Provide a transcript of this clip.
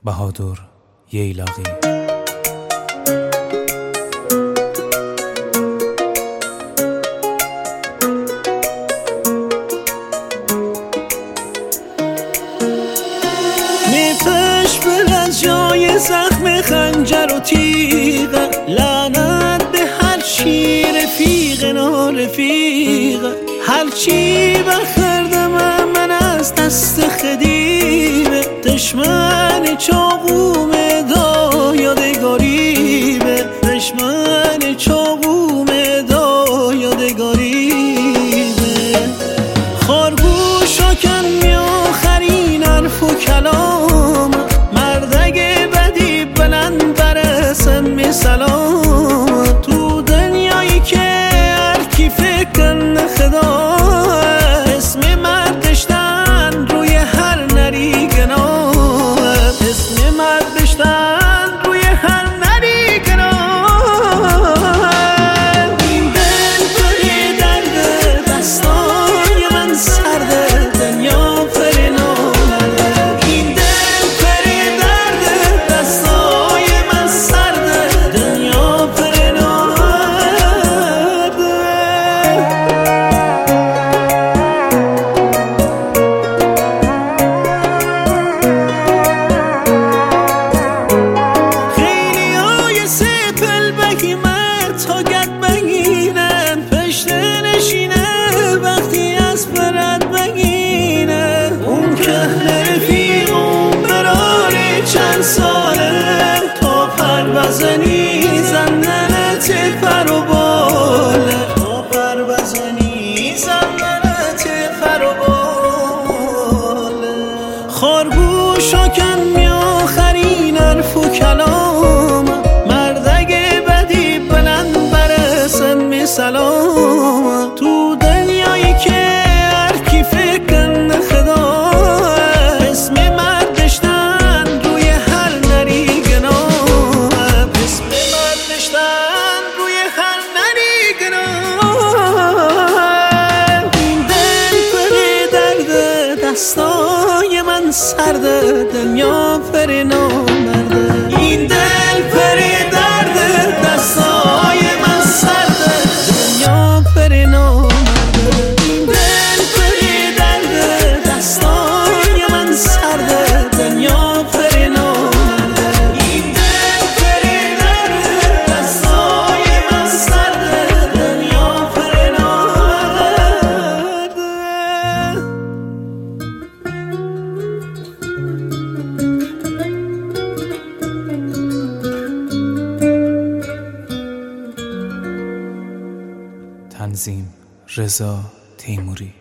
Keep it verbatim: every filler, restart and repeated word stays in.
بهادر ییلاقی. میپش بر از جای زخم خنجر و تیغ، لعنت به هر چی رفیق نارفیق. هر چی بخردم من از دست خدیبه، دشمن چاقوم دا یادگاریبه، دشمن چاقوم دا یادگاریبه. خارگوشا کن می آخرین حرف و کلام، مردگ بدی بلند برسم می سلام. تو دنیایی که هر کی فکر کن خدا، اسم مرد دشتن روی هر نری گناه، اسم مرد دشتن روی هر نری گناه. این دل پری درد دستای من سرده، دنیا پری نامرده. این دل پری درد دستای من سرده، دنیا پری نامرده. خیلی های سپل بگی مرد تا گد بگینن، پشت نشینه وقتی از پرد بگینه. اون که رفیقم براره چند ساله، تا پر بزنی زندنت پر و باله، تا پر بزنی زندنت پر و باله. خارگوشا کن می آخرین حرف و کلام، مردگ بدی بلند برسن می سلام. تو دنیایی که هر کی فکر کن خدا، اسم مرد دشتن روی هر نری گناه، اسم مرد دشتن روی هر نری گناه. این دل پری درد دستای من سرده، دنیا پری نامرده. این دل پری درد دستای من سرده، دنیا پری نامرده. این دل پری درد دستای من سرده، دنیا پری نامرده. این دل پری درد دستای من سرده، دنیا پری نامرده. تنظیم رضا تیموری.